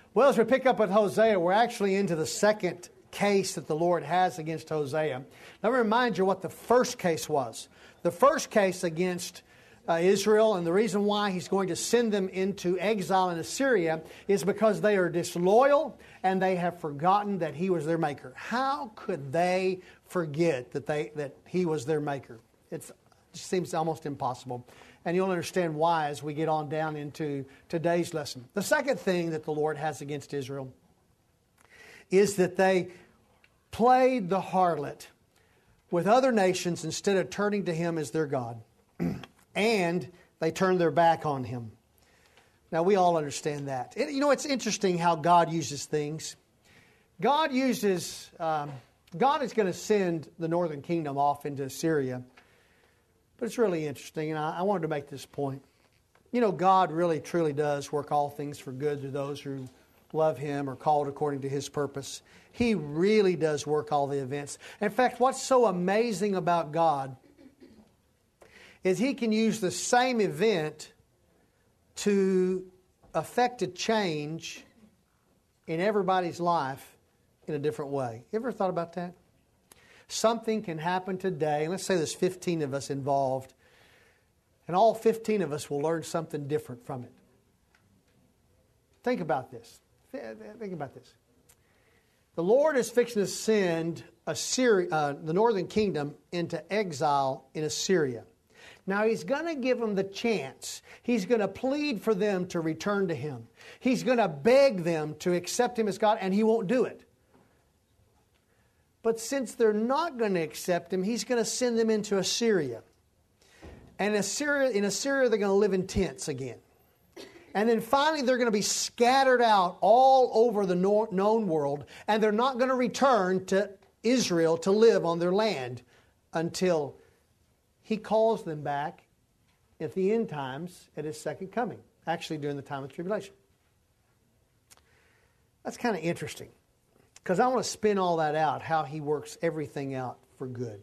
Well, as we pick up with Hosea, we're actually into the second case that the Lord has against Hosea. Let me remind you what the first case was. The first case against Israel, and the reason why He's going to send them into exile in Assyria is because they are disloyal and they have forgotten that He was their Maker. How could they forget that He was their Maker? It seems almost impossible. And you'll understand why as we get on down into today's lesson. The second thing that the Lord has against Israel is that they played the harlot with other nations instead of turning to Him as their God. And they turned their back on Him. Now, we all understand that. It's interesting how God uses things. God is going to send the northern kingdom off into Assyria. But it's really interesting, and I wanted to make this point. God really, truly does work all things for good to those who love Him or called according to His purpose. He really does work all the events. In fact, what's so amazing about God is He can use the same event to affect a change in everybody's life in a different way. You ever thought about that? Something can happen today, and let's say there's 15 of us involved, and all 15 of us will learn something different from it. Think about this. Think about this. The Lord is fixing to send the northern kingdom into exile in Assyria. Now, He's going to give them the chance. He's going to plead for them to return to Him. He's going to beg them to accept Him as God, and He won't do it. But since they're not going to accept Him, He's going to send them into Assyria. And in Assyria, they're going to live in tents again. And then finally, they're going to be scattered out all over the known world, and they're not going to return to Israel to live on their land until He calls them back at the end times at His second coming, actually during the time of tribulation. That's kind of interesting, because I want to spin all that out, how He works everything out for good.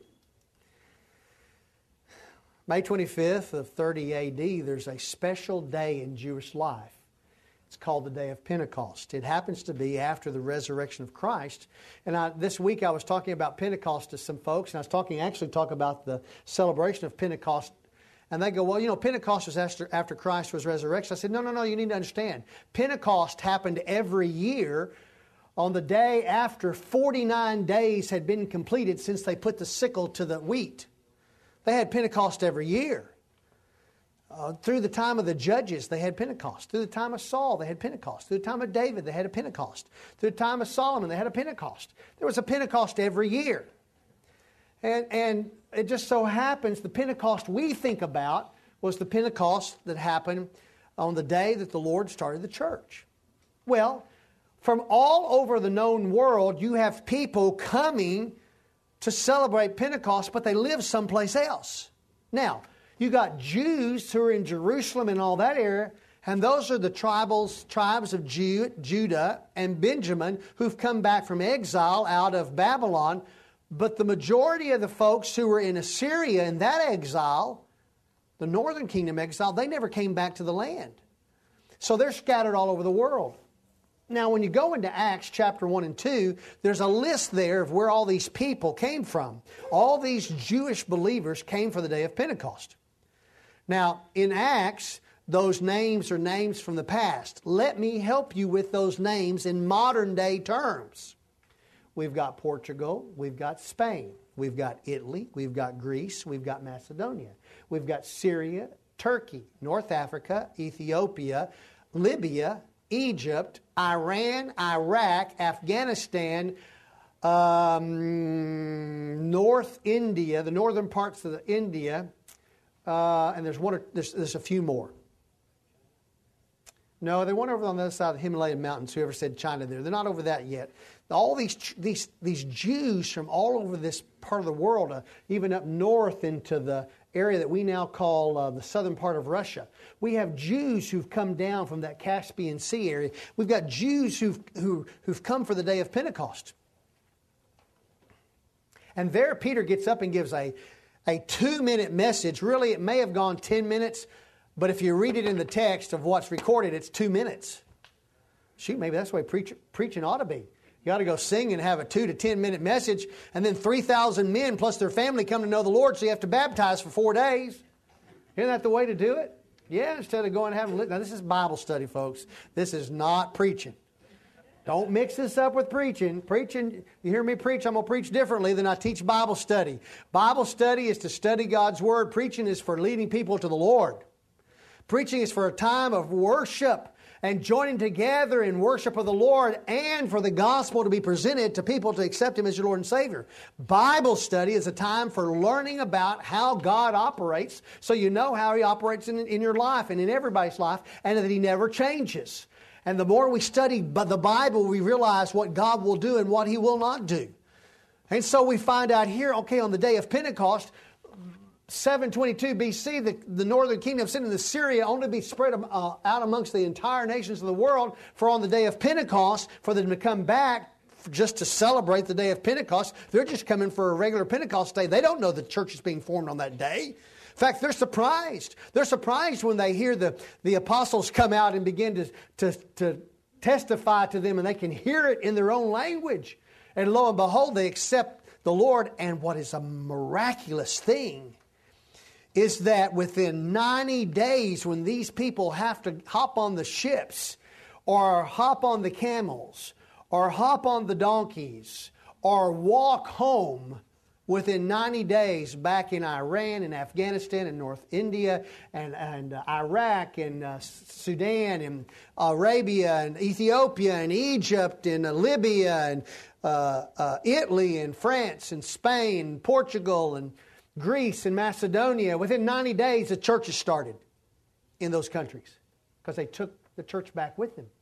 May 25th of 30 A.D., there's a special day in Jewish life. It's called the Day of Pentecost. It happens to be after the resurrection of Christ. And this week I was talking about Pentecost to some folks, and I was talking about the celebration of Pentecost. And they go, well, Pentecost was after Christ was resurrected. I said, no, you need to understand. Pentecost happened every year on the day after 49 days had been completed since they put the sickle to the wheat. They had Pentecost every year. Through the time of the judges, they had Pentecost. Through the time of Saul, they had Pentecost. Through the time of David, they had a Pentecost. Through the time of Solomon, they had a Pentecost. There was a Pentecost every year. And it just so happens the Pentecost we think about was the Pentecost that happened on the day that the Lord started the church. Well, from all over the known world, you have people coming to celebrate Pentecost, but they live someplace else. Now, you got Jews who are in Jerusalem and all that area, and those are the tribes of Judah and Benjamin who've come back from exile out of Babylon. But the majority of the folks who were in Assyria in that exile, the northern kingdom exile, they never came back to the land. So they're scattered all over the world. Now, when you go into Acts chapter 1 and 2, there's a list there of where all these people came from. All these Jewish believers came for the day of Pentecost. Now, in Acts, those names are names from the past. Let me help you with those names in modern day terms. We've got Portugal, we've got Spain, we've got Italy, we've got Greece, we've got Macedonia, we've got Syria, Turkey, North Africa, Ethiopia, Libya, Egypt, Iran, Iraq, Afghanistan, North India, the northern parts of India, and there's a few more. No, they weren't over on the other side of the Himalayan mountains. Whoever said China there, they're not over that yet. All these Jews from all over this part of the world, even up north into the area that we now call the southern part of Russia. We have Jews who've come down from that Caspian Sea area. We've got Jews who've come for the day of Pentecost. And there Peter gets up and gives a 2-minute message. Really, it may have gone 10 minutes, but if you read it in the text of what's recorded, it's 2 minutes. Shoot, maybe that's the way preaching ought to be. You ought to go sing and have a 2 to 10 minute message, and then 3,000 men plus their family come to know the Lord, so you have to baptize for 4 days. Isn't that the way to do it? Yeah, instead of going and having... Now, this is Bible study, folks. This is not preaching. Don't mix this up with preaching. Preaching, you hear me preach, I'm going to preach differently than I teach Bible study. Bible study is to study God's Word. Preaching is for leading people to the Lord. Preaching is for a time of worship and joining together in worship of the Lord and for the gospel to be presented to people to accept Him as your Lord and Savior. Bible study is a time for learning about how God operates so you know how He operates in your life and in everybody's life, and that He never changes. And the more we study the Bible, we realize what God will do and what He will not do. And so we find out here, okay, on the day of Pentecost, 722 BC, the northern kingdom sent into Syria only to be spread out amongst the entire nations of the world. For on the day of Pentecost, for them to come back just to celebrate the day of Pentecost, they're just coming for a regular Pentecost day. They don't know the church is being formed on that day. In fact, they're surprised. They're surprised when they hear the apostles come out and begin to testify to them, and they can hear it in their own language. And lo and behold, they accept the Lord. And what is a miraculous thing is that within 90 days, when these people have to hop on the ships, or hop on the camels, or hop on the donkeys, or walk home, within 90 days back in Iran and Afghanistan and North India and Iraq and Sudan and Arabia and Ethiopia and Egypt and Libya and Italy and France and Spain, Portugal and Greece and Macedonia. Within 90 days, the churches started in those countries because they took the church back with them.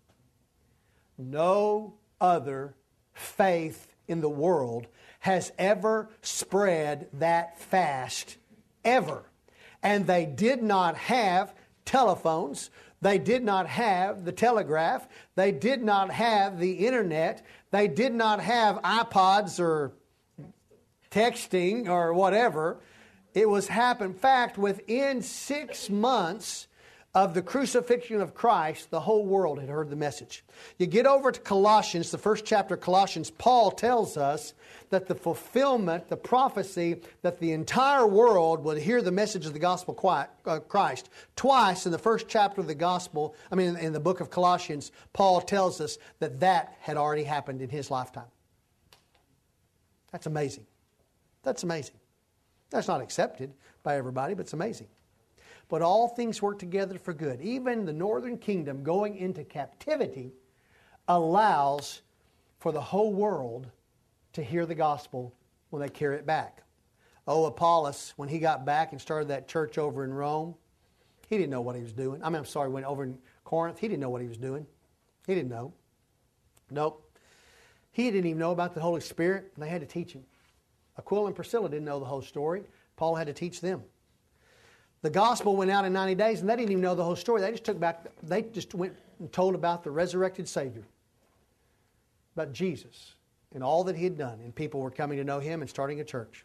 No other faith in the world has ever spread that fast, ever. And they did not have telephones. They did not have the telegraph. They did not have the internet. They did not have iPods or texting or whatever. It was happened. In fact, within 6 months of the crucifixion of Christ, the whole world had heard the message. You get over to Colossians, the first chapter of Colossians, Paul tells us that the fulfillment, the prophecy, that the entire world would hear the message of the gospel of Christ. Twice in the first chapter of the gospel, in the book of Colossians, Paul tells us that had already happened in his lifetime. That's amazing. That's amazing. That's not accepted by everybody, but it's amazing. But all things work together for good. Even the northern kingdom going into captivity allows for the whole world to hear the gospel when they carry it back. Oh, Apollos, when he got back and started that church over in Rome, he didn't know what he was doing. Went over in Corinth, he didn't know what he was doing. He didn't know. Nope. He didn't even know about the Holy Spirit, and they had to teach him. Aquila and Priscilla didn't know the whole story. Paul had to teach them. The gospel went out in 90 days, and they didn't even know the whole story. They just went and told about the resurrected Savior, about Jesus, and all that He had done. And people were coming to know Him and starting a church.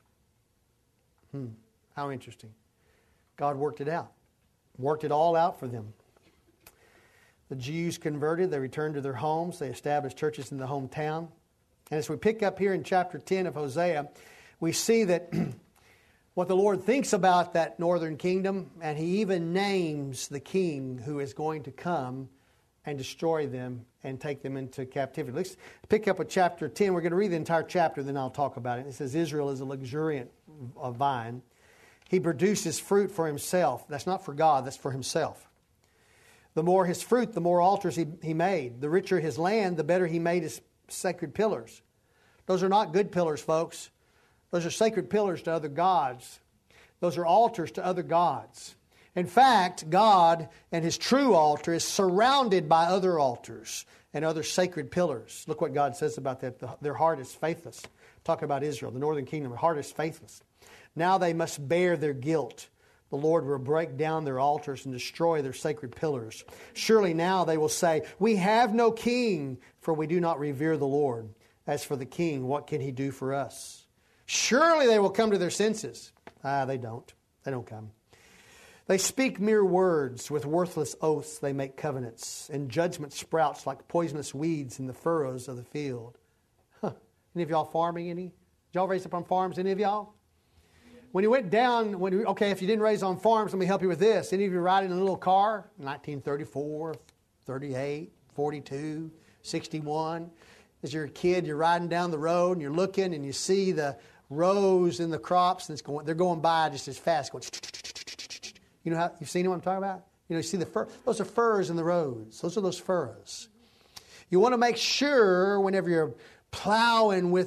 How interesting. God worked it out. Worked it all out for them. The Jews converted. They returned to their homes. They established churches in the hometown. And as we pick up here in chapter 10 of Hosea, we see that what the Lord thinks about that northern kingdom, and He even names the king who is going to come and destroy them and take them into captivity. Let's pick up at chapter 10. We're going to read the entire chapter, then I'll talk about it. It says, Israel is a luxuriant vine. He produces fruit for himself. That's not for God, that's for himself. The more his fruit, the more altars he made. The richer his land, the better he made his sacred pillars. Those are not good pillars, folks. Those are sacred pillars to other gods. Those are altars to other gods. In fact, God and His true altar is surrounded by other altars and other sacred pillars. Look what God says about that. Their heart is faithless. Talk about Israel, the northern kingdom. Their heart is faithless. Now they must bear their guilt. The Lord will break down their altars and destroy their sacred pillars. Surely now they will say, we have no king, for we do not revere the Lord. As for the king, what can He do for us? Surely they will come to their senses. They don't. They don't come. They speak mere words. With worthless oaths they make covenants, and judgment sprouts like poisonous weeds in the furrows of the field. Huh. Any of y'all farming any? Did y'all raise up on farms, any of y'all? When you went down, if you didn't raise on farms, let me help you with this. Any of you riding in a little car, 1934, 38, 42, 61. As you're a kid, you're riding down the road and you're looking and you see the rows in the crops and they're going by just as fast, going. You know how you've seen what I'm talking about? You see the fur. Those are furrows in the roads. Those are those furrows. You want to make sure whenever you're plowing or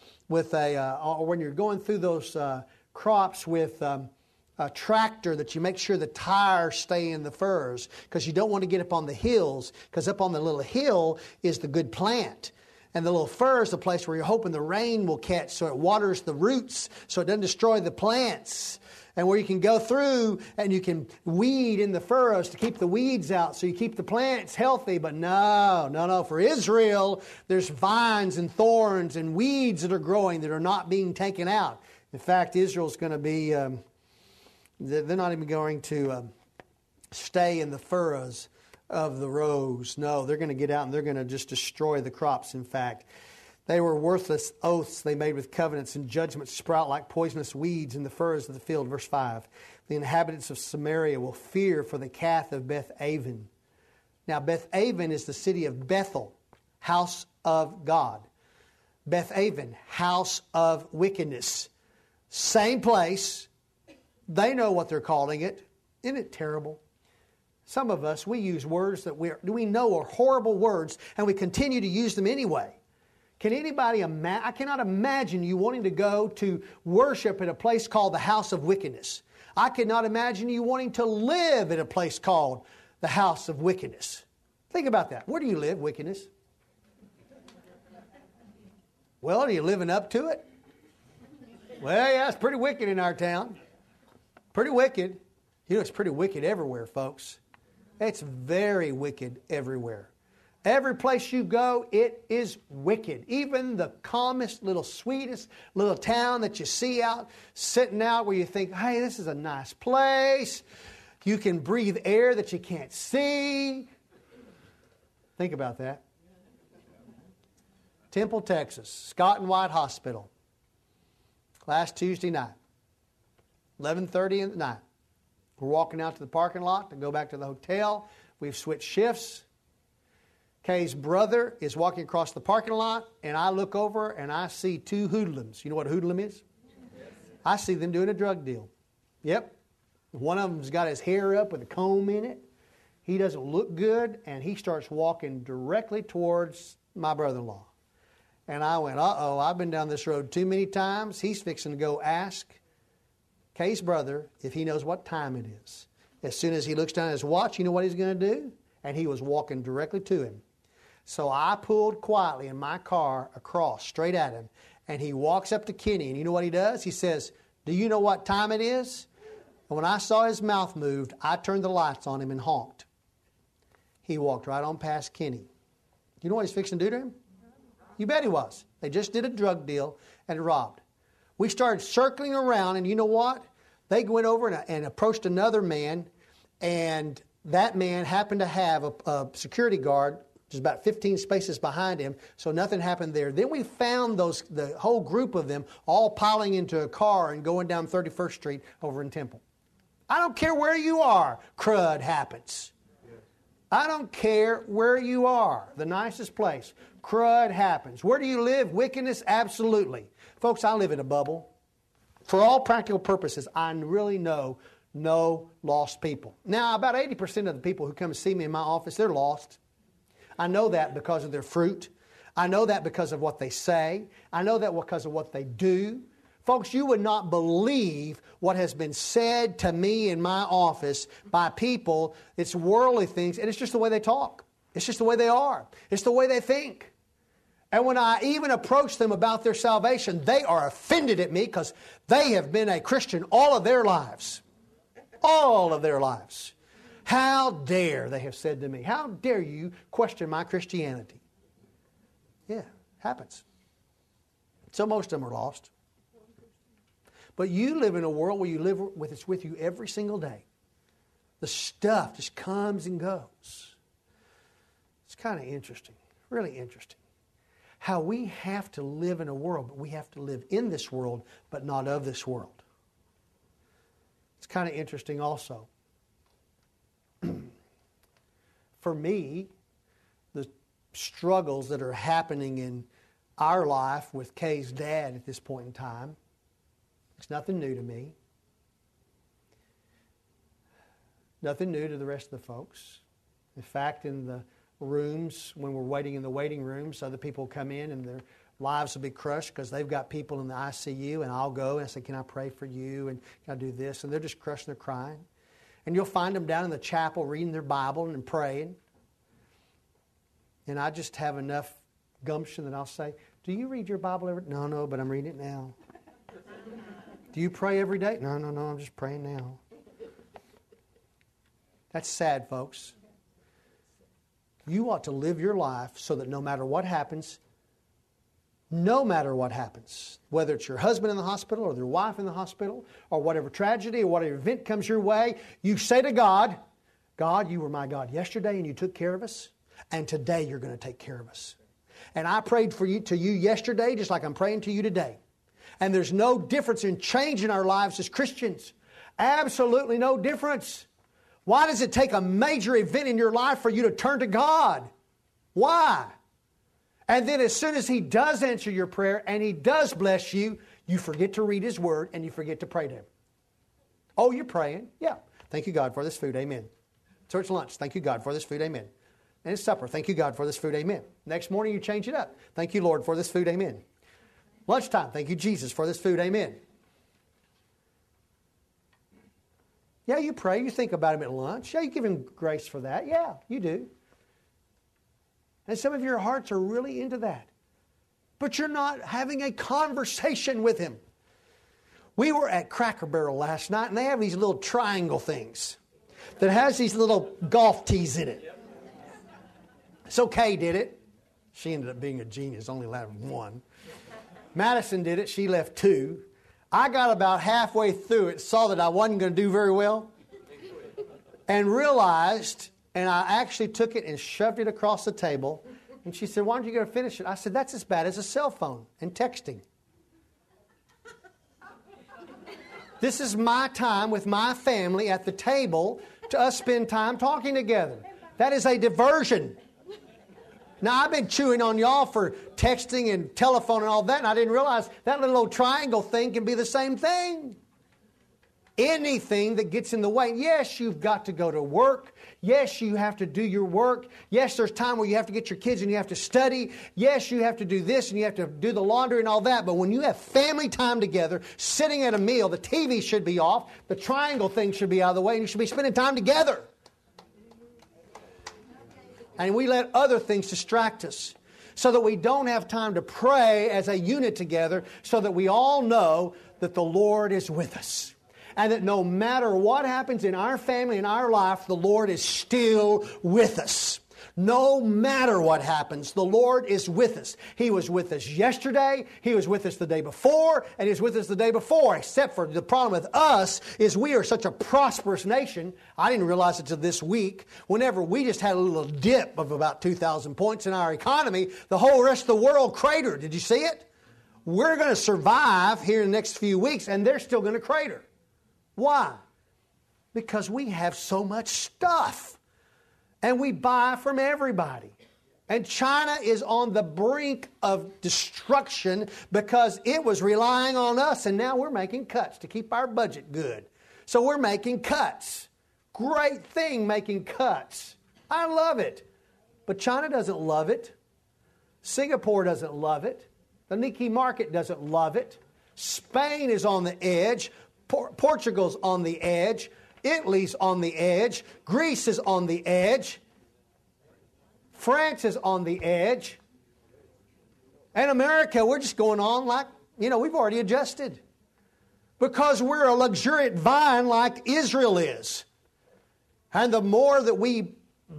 when you're going through those crops with a tractor, that you make sure the tires stay in the furrows, because you don't want to get up on the hills, because up on the little hill is the good plant. And the little fur is the place where you're hoping the rain will catch, so it waters the roots so it doesn't destroy the plants. And where you can go through and you can weed in the furrows to keep the weeds out, so you keep the plants healthy. But no. For Israel, there's vines and thorns and weeds that are growing that are not being taken out. In fact, Israel's going to be, they're not even going to stay in the furrows of the rows. No, they're going to get out and they're going to just destroy the crops, in fact. They were worthless oaths they made with covenants, and judgments sprout like poisonous weeds in the furrows of the field. Verse 5, the inhabitants of Samaria will fear for the Kath of Beth-aven. Now, Beth-aven is the city of Bethel, house of God. Beth-aven, house of wickedness. Same place. They know what they're calling it. Isn't it terrible? Some of us, we use words that we know are horrible words, and we continue to use them anyway. Can anybody imagine? I cannot imagine you wanting to go to worship at a place called the house of wickedness. I cannot imagine you wanting to live at a place called the house of wickedness. Think about that. Where do you live, wickedness? Well, are you living up to it? Well, yeah, it's pretty wicked in our town. Pretty wicked. It's pretty wicked everywhere, folks. It's very wicked everywhere. Every place you go, it is wicked. Even the calmest, little sweetest little town that you see out, sitting out where you think, hey, this is a nice place. You can breathe air that you can't see. Think about that. Temple, Texas, Scott and White Hospital. Last Tuesday night, 11:30 at night. We're walking out to the parking lot to go back to the hotel. We've switched shifts. Kay's brother is walking across the parking lot, and I look over and I see two hoodlums. You know what a hoodlum is? Yes. I see them doing a drug deal. Yep. One of them's got his hair up with a comb in it. He doesn't look good, and he starts walking directly towards my brother-in-law. And I went, I've been down this road too many times. He's fixing to go ask Kay's brother if he knows what time it is. As soon as he looks down at his watch, you know what he's going to do? And he was walking directly to him. So I pulled quietly in my car across, straight at him, and he walks up to Kenny, and you know what he does? He says, do you know what time it is? And when I saw his mouth moved, I turned the lights on him and honked. He walked right on past Kenny. You know what he's fixing to do to him? You bet he was. They just did a drug deal and robbed. We started circling around, and you know what? They went over and approached another man, and that man happened to have a security guard just about 15 spaces behind him, so nothing happened there. Then we found the whole group of them all piling into a car and going down 31st Street over in Temple. I don't care where you are, crud happens. I don't care where you are, the nicest place. Crud happens. Where do you live? Wickedness? Absolutely. Folks, I live in a bubble. For all practical purposes, I really know no lost people. Now, about 80% of the people who come see me in my office, they're lost. I know that because of their fruit. I know that because of what they say. I know that because of what they do. Folks, you would not believe what has been said to me in my office by people. It's worldly things, and it's just the way they talk. It's just the way they are. It's the way they think. And when I even approach them about their salvation, they are offended at me because they have been a Christian all of their lives. All of their lives. How dare, they have said to me, how dare you question my Christianity? Yeah, happens. So most of them are lost. But you live in a world where you live with it's with you every single day. The stuff just comes and goes. It's kind of interesting, really interesting. How we have to live in a world, but we have to live in this world, but not of this world. It's kind of interesting also. For me, the struggles that are happening in our life with Kay's dad at this point in time, it's nothing new to me. Nothing new to the rest of the folks. In fact, in the rooms, when we're waiting in the waiting rooms, other people come in and their lives will be crushed because they've got people in the ICU, and I'll go and I say, can I pray for you? And can I do this? And they're just crushed and they're crying. And you'll find them down in the chapel reading their Bible and praying. And I just have enough gumption that I'll say, do you read your Bible every day? No, but I'm reading it now. Do you pray every day? No, I'm just praying now. That's sad, folks. You ought to live your life so that no matter what happens, whether it's your husband in the hospital or their wife in the hospital or whatever tragedy or whatever event comes your way, you say to God, God, you were my God yesterday and you took care of us, and today you're going to take care of us. And I prayed to you yesterday just like I'm praying to you today. And there's no difference in changing our lives as Christians. Absolutely no difference. Why does it take a major event in your life for you to turn to God? Why? And then as soon as He does answer your prayer and He does bless you, you forget to read His Word and you forget to pray to Him. Oh, you're praying? Yeah. Thank you, God, for this food. Amen. Church lunch. Thank you, God, for this food. Amen. And it's supper. Thank you, God, for this food. Amen. Next morning you change it up. Thank you, Lord, for this food. Amen. Lunchtime. Thank you, Jesus, for this food. Amen. Yeah, you pray. You think about Him at lunch. Yeah, you give Him grace for that. Yeah, you do. And some of your hearts are really into that. But you're not having a conversation with Him. We were at Cracker Barrel last night, and they have these little triangle things that has these little golf tees in it. So Kay did it. She ended up being a genius, only left one. Madison did it. She left two. I got about halfway through it, saw that I wasn't going to do very well, and realized, and I actually took it and shoved it across the table. And she said, why don't you go finish it? I said, that's as bad as a cell phone and texting. This is my time with my family at the table to us spend time talking together. That is a diversion. Now, I've been chewing on y'all for texting and telephone and all that, and I didn't realize that little old triangle thing can be the same thing. Anything that gets in the way. Yes, you've got to go to work. Yes, you have to do your work. Yes, there's time where you have to get your kids and you have to study. Yes, you have to do this and you have to do the laundry and all that. But when you have family time together, sitting at a meal, the TV should be off, the triangle thing should be out of the way, and you should be spending time together. And we let other things distract us so that we don't have time to pray as a unit together, so that we all know that the Lord is with us. And that no matter what happens in our family, in our life, the Lord is still with us. No matter what happens, the Lord is with us. He was with us yesterday, He was with us the day before, and He was with us the day before. Except for the problem with us is we are such a prosperous nation. I didn't realize it until this week. Whenever we just had a little dip of about 2,000 points in our economy, the whole rest of the world cratered. Did you see it? We're going to survive here in the next few weeks, and they're still going to crater. Why? Because we have so much stuff. And we buy from everybody. And China is on the brink of destruction because it was relying on us, and now we're making cuts to keep our budget good. So we're making cuts. Great thing, making cuts. I love it. But China doesn't love it. Singapore doesn't love it. The Nikkei market doesn't love it. Spain is on the edge. Portugal's on the edge. Italy's on the edge. Greece is on the edge. France is on the edge. And America, we're just going on like, we've already adjusted. Because we're a luxuriant vine like Israel is. And the more that we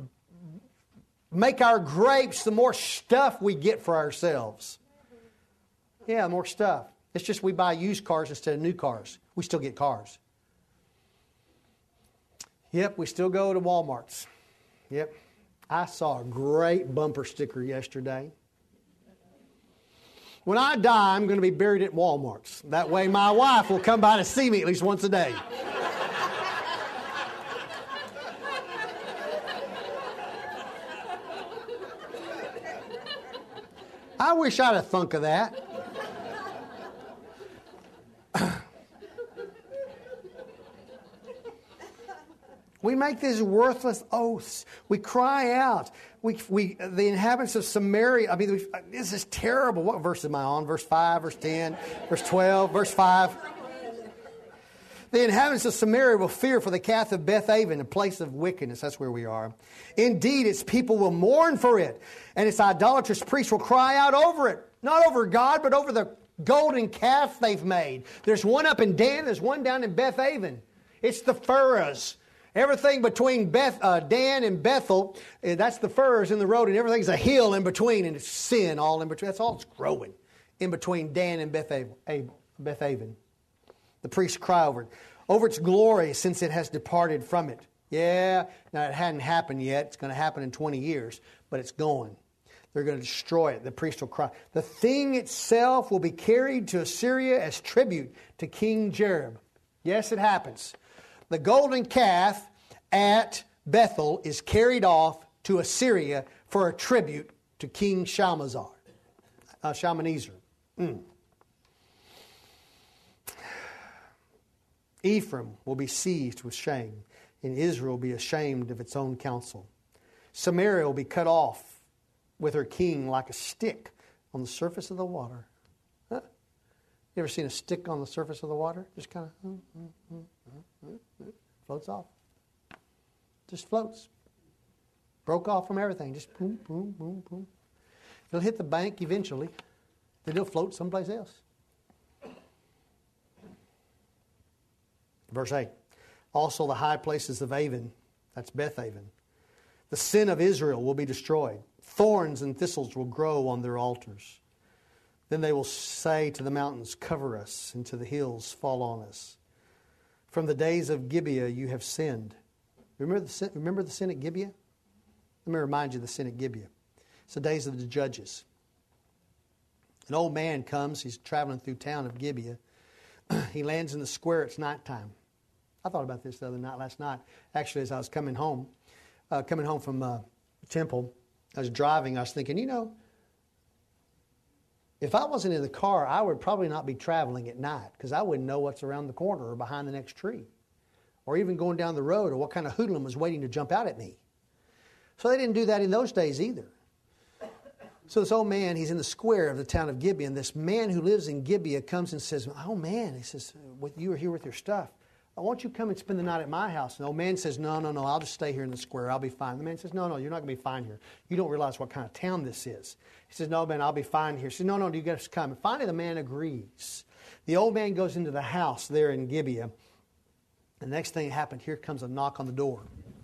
make our grapes, the more stuff we get for ourselves. Yeah, more stuff. It's just we buy used cars instead of new cars. We still get cars. Yep, we still go to Walmart's. Yep. I saw a great bumper sticker yesterday. When I die, I'm going to be buried at Walmart's. That way my wife will come by to see me at least once a day. I wish I'd have thunk of that. We make these worthless oaths. We cry out. The inhabitants of Samaria, this is terrible. What verse am I on? Verse 5, verse 10, verse 12, verse 5. The inhabitants of Samaria will fear for the calf of Bethaven, a place of wickedness. That's where we are. Indeed, its people will mourn for it, and its idolatrous priests will cry out over it. Not over God, but over the golden calf they've made. There's one up in Dan, there's one down in Bethaven. It's the Furrows. Everything between Dan and Bethel, that's the furrows in the road, and everything's a hill in between, and it's sin all in between. That's all it's growing in between Dan and Bethaven. The priests cry over its glory since it has departed from it. Yeah, now it hadn't happened yet. It's going to happen in 20 years, but it's going. They're going to destroy it. The priest will cry. The thing itself will be carried to Assyria as tribute to King Jareb. Yes, it happens. The golden calf at Bethel is carried off to Assyria for a tribute to King Shalmaneser. Ephraim will be seized with shame, and Israel will be ashamed of its own counsel. Samaria will be cut off with her king like a stick on the surface of the water. Huh? You ever seen a stick on the surface of the water? Just kind of floats off. Just floats. Broke off from everything. Just boom, boom, boom, boom. It'll hit the bank eventually. Then it'll float someplace else. Verse 8. Also the high places of Aven, that's Bethaven. The sin of Israel will be destroyed. Thorns and thistles will grow on their altars. Then they will say to the mountains, cover us, and to the hills, fall on us. From the days of Gibeah you have sinned. Remember the sin at Gibeah? Let me remind you of the sin at Gibeah. It's the days of the judges. An old man comes, he's traveling through town of Gibeah. He lands in the square, it's nighttime. I thought about this the other night, last night. Actually, as I was coming home from temple, I was driving, I was thinking, if I wasn't in the car, I would probably not be traveling at night because I wouldn't know what's around the corner or behind the next tree or even going down the road or what kind of hoodlum was waiting to jump out at me. So they didn't do that in those days either. So this old man, he's in the square of the town of Gibeah, and this man who lives in Gibeah comes and says, oh man, he says, you are here with your stuff. I want you to come and spend the night at my house. And the old man says, no, I'll just stay here in the square. I'll be fine. The man says, no, you're not going to be fine here. You don't realize what kind of town this is. He says, no, man, I'll be fine here. He says, no, you got to come. And finally the man agrees. The old man goes into the house there in Gibeah. The next thing that happened, here comes a knock on the door.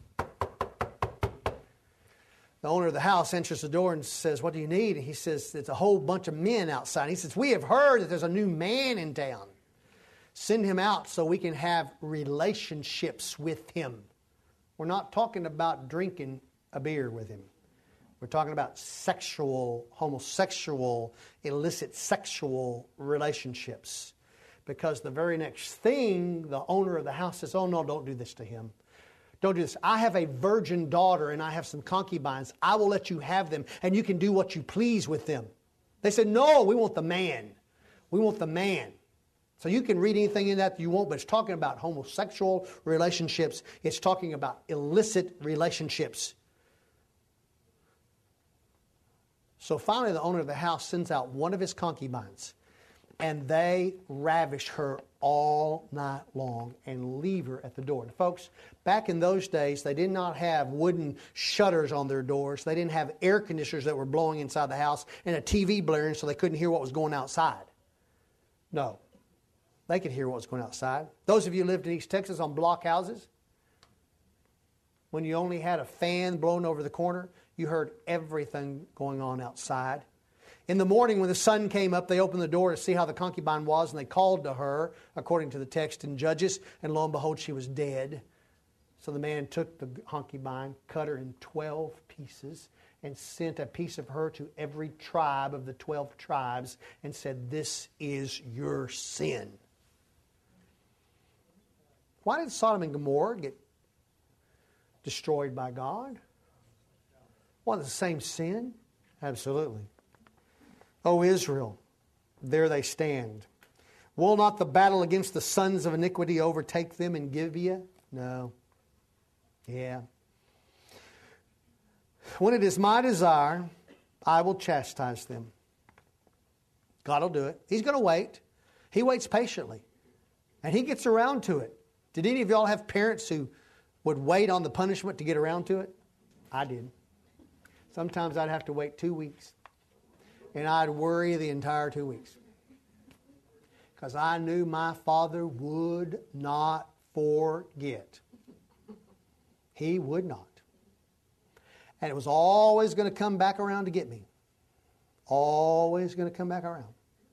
The owner of the house enters the door and says, what do you need? And he says, it's a whole bunch of men outside. He says, we have heard that there's a new man in town. Send him out so we can have relationships with him. We're not talking about drinking a beer with him. We're talking about homosexual, illicit sexual relationships. Because the very next thing, the owner of the house says, oh no, don't do this to him. Don't do this. I have a virgin daughter and I have some concubines. I will let you have them and you can do what you please with them. They said, no, we want the man. We want the man. So you can read anything in that you want, but it's talking about homosexual relationships. It's talking about illicit relationships. So finally the owner of the house sends out one of his concubines, and they ravish her all night long and leave her at the door. And folks, back in those days, they did not have wooden shutters on their doors. They didn't have air conditioners that were blowing inside the house and a TV blaring so they couldn't hear what was going outside. No. They could hear what was going outside. Those of you who lived in East Texas on block houses, when you only had a fan blowing over the corner, you heard everything going on outside. In the morning when the sun came up, they opened the door to see how the concubine was, and they called to her, according to the text in Judges, and lo and behold, she was dead. So the man took the concubine, cut her in 12 pieces, and sent a piece of her to every tribe of the 12 tribes and said, "This is your sin." Why did Sodom and Gomorrah get destroyed by God? Was it the same sin? Absolutely. O Israel, there they stand. Will not the battle against the sons of iniquity overtake them in Gibeah? No. Yeah. When it is my desire, I will chastise them. God will do it. He's going to wait. He waits patiently. And He gets around to it. Did any of y'all have parents who would wait on the punishment to get around to it? I did. Sometimes I'd have to wait 2 weeks. And I'd worry the entire 2 weeks. Because I knew my Father would not forget. He would not. And it was always going to come back around to get me. Always going to come back around.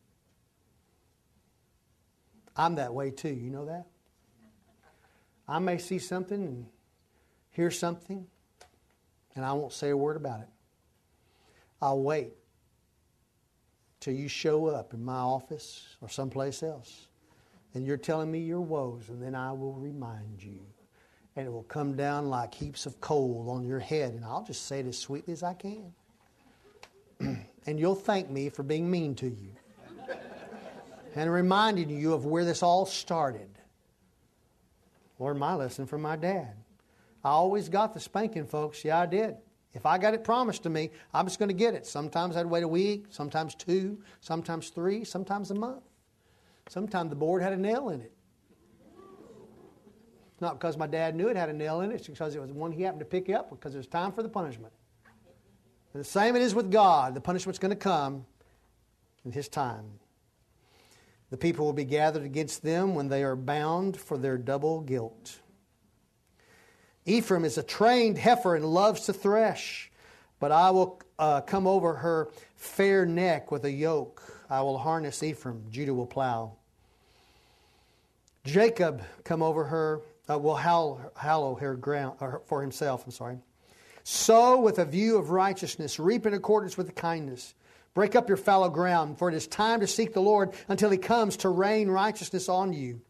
I'm that way too, you know that? I may see something and hear something, and I won't say a word about it. I'll wait till you show up in my office or someplace else, and you're telling me your woes, and then I will remind you. And it will come down like heaps of coal on your head, and I'll just say it as sweetly as I can. And you'll thank me for being mean to you. And reminding you of where this all started. Learned my lesson from my dad. I always got the spanking, folks. Yeah, I did. If I got it promised to me, I'm just going to get it. Sometimes I'd wait a week, sometimes 2, sometimes 3, sometimes a month. Sometimes the board had a nail in it. Not because my dad knew it had a nail in it. It's because it was one he happened to pick up because it was time for the punishment. And the same it is with God. The punishment's going to come in His time. The people will be gathered against them when they are bound for their double guilt. Ephraim is a trained heifer and loves to thresh, but I will come over her fair neck with a yoke. I will harness Ephraim. Judah will plow. Jacob come over her. Will hallow her ground for himself. Sow with a view of righteousness. Reap in accordance with kindness. Break up your fallow ground, for it is time to seek the Lord until He comes to rain righteousness on you.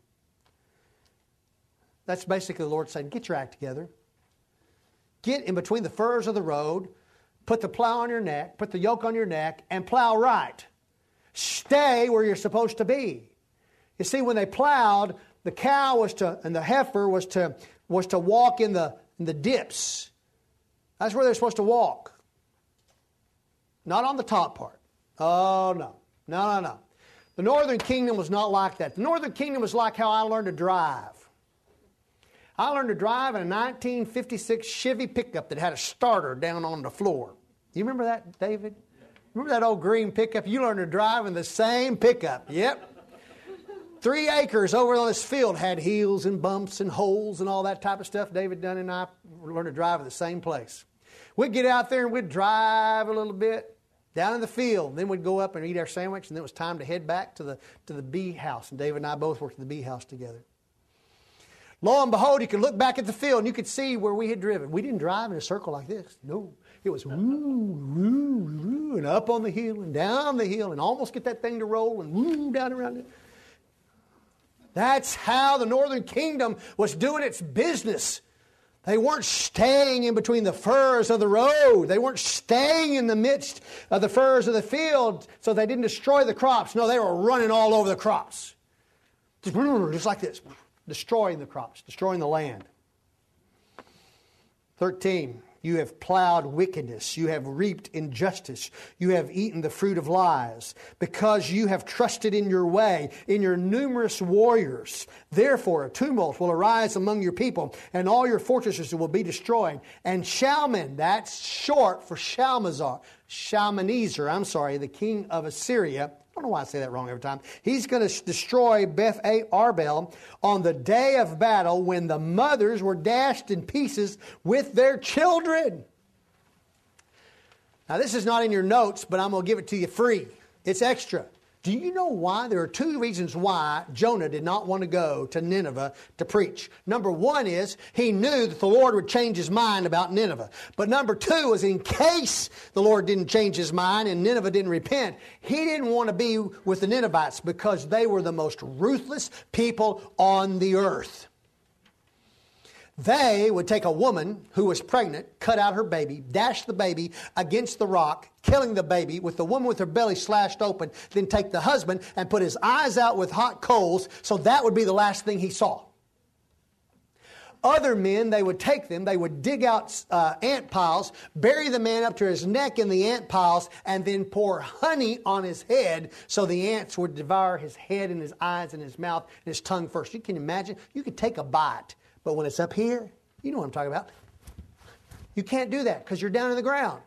That's basically the Lord saying, get your act together. Get in between the furrows of the road, put the plow on your neck, put the yoke on your neck, and plow right. Stay where you're supposed to be. You see, when they plowed, the cow and the heifer was to walk in the dips. That's where they're supposed to walk. Not on the top part. Oh, no. No. The Northern Kingdom was not like that. The Northern Kingdom was like how I learned to drive. I learned to drive in a 1956 Chevy pickup that had a starter down on the floor. You remember that, David? Remember that old green pickup? You learned to drive in the same pickup. Yep. 3 acres over on this field had hills and bumps and holes and all that type of stuff. David Dunn and I learned to drive in the same place. We'd get out there and we'd drive a little bit down in the field. Then we'd go up and eat our sandwich, and then it was time to head back to the bee house. And David and I both worked at the bee house together. Lo and behold, you could look back at the field and you could see where we had driven. We didn't drive in a circle like this. No. It was woo, woo, woo, and up on the hill and down the hill and almost get that thing to roll and woo, down around it. That's how the Northern Kingdom was doing its business. They weren't staying in between the furrows of the road. They weren't staying in the midst of the furrows of the field so they didn't destroy the crops. No, they were running all over the crops. Just like this. Destroying the crops, destroying the land. 13. You have plowed wickedness. You have reaped injustice. You have eaten the fruit of lies. Because you have trusted in your way, in your numerous warriors. Therefore, a tumult will arise among your people, and all your fortresses will be destroyed. And Shalman, that's short for Shalmaneser, the king of Assyria. I don't know why I say that wrong every time. He's going to destroy Beth Arbel on the day of battle when the mothers were dashed in pieces with their children. Now, this is not in your notes, but I'm going to give it to you free. It's extra. Do you know why? There are two reasons why Jonah did not want to go to Nineveh to preach. Number one is he knew that the Lord would change his mind about Nineveh. But number two was in case the Lord didn't change his mind and Nineveh didn't repent, he didn't want to be with the Ninevites because they were the most ruthless people on the earth. They would take a woman who was pregnant, cut out her baby, dash the baby against the rock, killing the baby with the woman with her belly slashed open, then take the husband and put his eyes out with hot coals, so that would be the last thing he saw. Other men, they would take them, they would dig out ant piles, bury the man up to his neck in the ant piles, and then pour honey on his head so the ants would devour his head and his eyes and his mouth and his tongue first. You can imagine, you could take a bite. But when it's up here, you know what I'm talking about. You can't do that because you're down in the ground.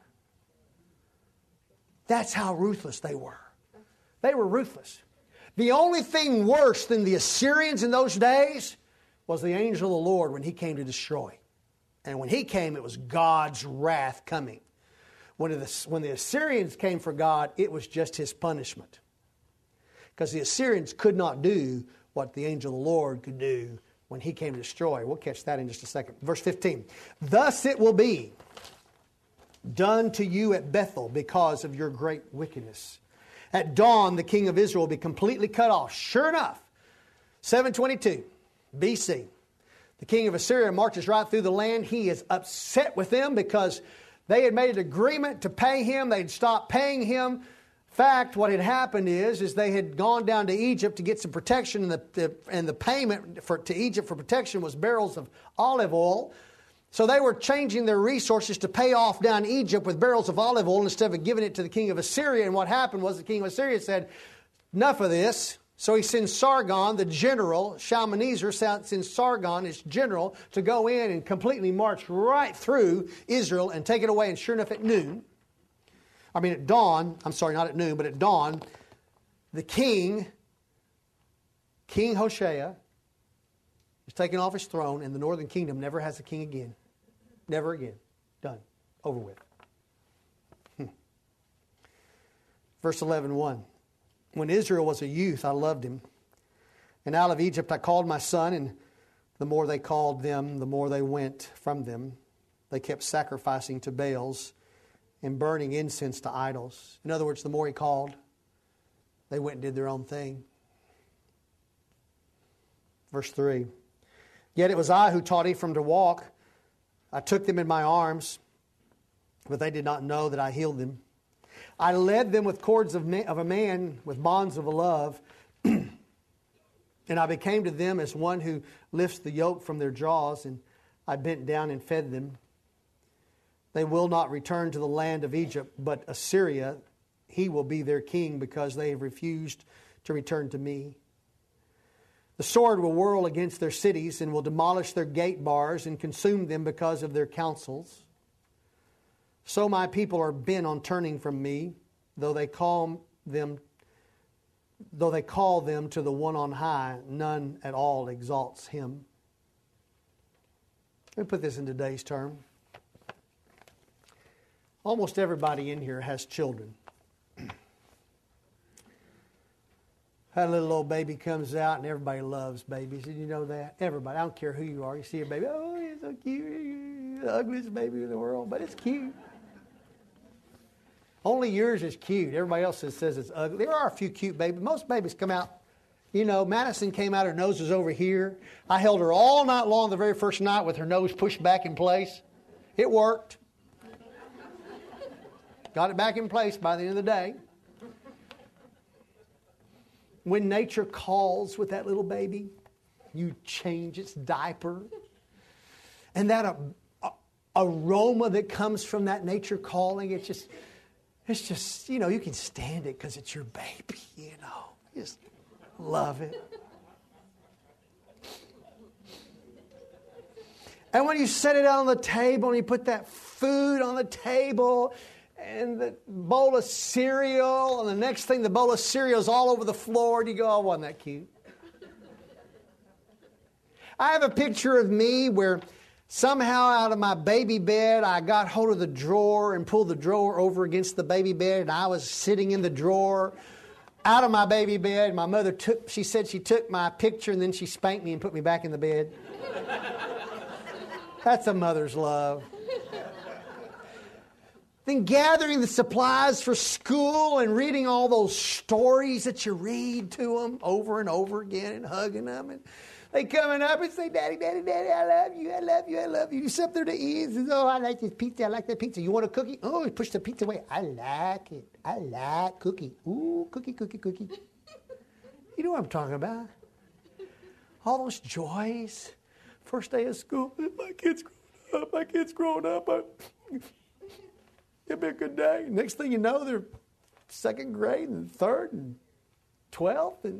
That's how ruthless they were. They were ruthless. The only thing worse than the Assyrians in those days was the angel of the Lord when he came to destroy. And when he came, it was God's wrath coming. When the Assyrians came for God, it was just his punishment. Because the Assyrians could not do what the angel of the Lord could do when he came to destroy. We'll catch that in just a second. Verse 15. Thus it will be done to you at Bethel because of your great wickedness. At dawn, the king of Israel will be completely cut off. Sure enough, 722 BC, the king of Assyria marches right through the land. He is upset with them because they had made an agreement to pay him. They'd stopped paying him. In fact, what had happened is they had gone down to Egypt to get some protection, and the payment to Egypt for protection was barrels of olive oil. So they were changing their resources to pay off down Egypt with barrels of olive oil instead of giving it to the king of Assyria. And what happened was the king of Assyria said, enough of this. So he sends Sargon, the general, Shalmaneser sends Sargon, his general, to go in and completely march right through Israel and take it away. And sure enough, at dawn, I'm sorry, not at noon, but at dawn, the King Hoshea, is taken off his throne, and the northern kingdom never has a king again. Never again. Done. Over with. Verse 11:1. When Israel was a youth, I loved him. And out of Egypt I called my son, and the more they called them, the more they went from them. They kept sacrificing to Baals and burning incense to idols. In other words, the more he called, they went and did their own thing. Verse 3. Yet it was I who taught Ephraim to walk. I took them in my arms, but they did not know that I healed them. I led them with cords of a man, with bonds of a love, and I became to them as one who lifts the yoke from their jaws, and I bent down and fed them. They will not return to the land of Egypt, but Assyria, he will be their king because they have refused to return to me. The sword will whirl against their cities and will demolish their gate bars and consume them because of their counsels. So my people are bent on turning from me, though they call them to the one on high, none at all exalts him. Let me put this in today's term. Almost everybody in here has children. That little old baby comes out, and everybody loves babies. Did you know that? Everybody. I don't care who you are. You see a baby, oh, it's so cute. The ugliest baby in the world, but it's cute. Only yours is cute. Everybody else says it's ugly. There are a few cute babies. Most babies come out. You know, Madison came out, her nose was over here. I held her all night long the very first night with her nose pushed back in place. It worked. Got it back in place by the end of the day. When nature calls with that little baby, you change its diaper. And that aroma that comes from that nature calling, it's just, you know, you can stand it because it's your baby, you know. You just love it. And when you set it out on the table and you put that food on the table and the bowl of cereal, and the next thing the bowl of cereal is all over the floor, and you go, oh, wasn't that cute? I have a picture of me where somehow out of my baby bed, I got hold of the drawer and pulled the drawer over against the baby bed, and I was sitting in the drawer out of my baby bed. My mother she said she took my picture and then she spanked me and put me back in the bed. That's a mother's love. Then gathering the supplies for school and reading all those stories that you read to them over and over again and hugging them. And they coming up and say, Daddy, Daddy, Daddy, I love you, I love you, I love you. You sit there to eat. And, oh, I like this pizza, I like that pizza. You want a cookie? Oh, push the pizza away. I like it. I like cookie. Ooh, cookie, cookie, cookie. You know what I'm talking about. All those joys. First day of school, my kid's growing up. It'll be a good day. Next thing you know, they're second grade and third and 12th. And